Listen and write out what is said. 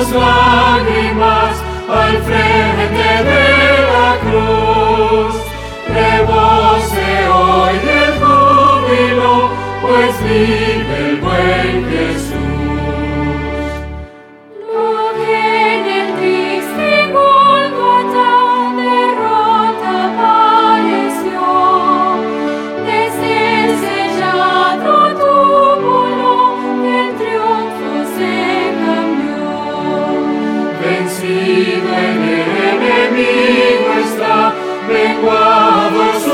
sus lágrimas al frente de la cruz. Rebose hoy el júbilo, pues vive el buen Jesús. Lo que en el triste Gólgota derrota padeció, desde el sellado túmulo el triunfo se cambió. Vencido el enemigo está, menguado su